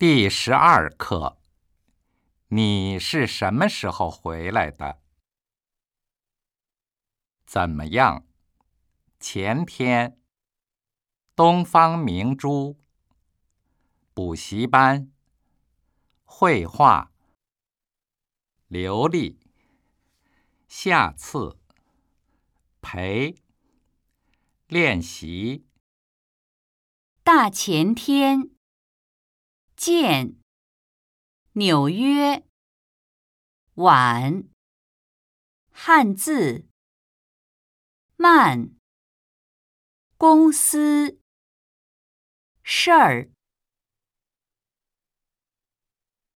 第12课，你是什么时候回来的？怎么样？前天。东方明珠。补习班。绘画。流利。下次。陪。练习。 大前天。见。纽约。晚。汉字。慢。公司。事儿。